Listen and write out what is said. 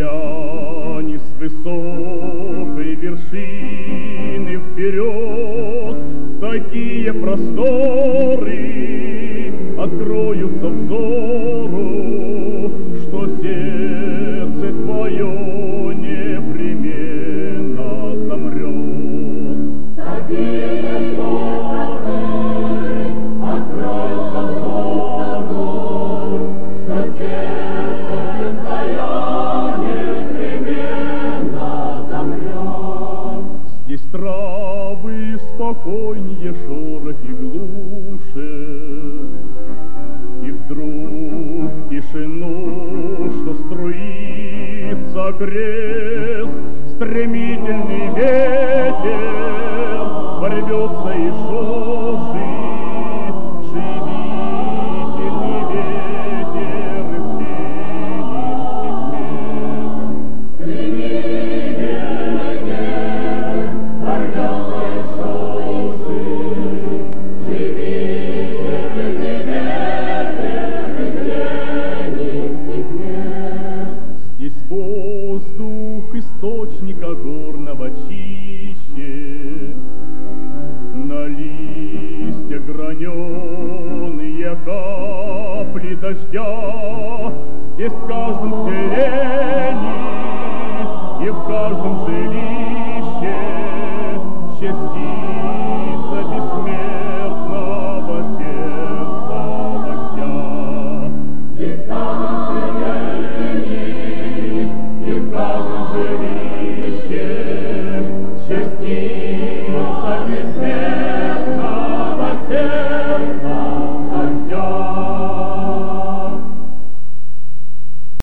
Глянь с высокой вершины вперед, такие просторы откроются взору, что сердце твое непременно замрет. Такие просторы откроются взору, что сердце твое непременно замрет. Здесь травы спокойнее шорохи глуше, и вдруг в тишину, что струится крест, стремительный ветер ворвется и шошит, живительный ветер из ленинских мест. Стремительный ветер ворвется и шушит, живительный ветер из ленинских мест. Здесь воздух источника горного чище, на листья граненые капли дождя. Здесь в каждом селении и в каждом жилище счастье.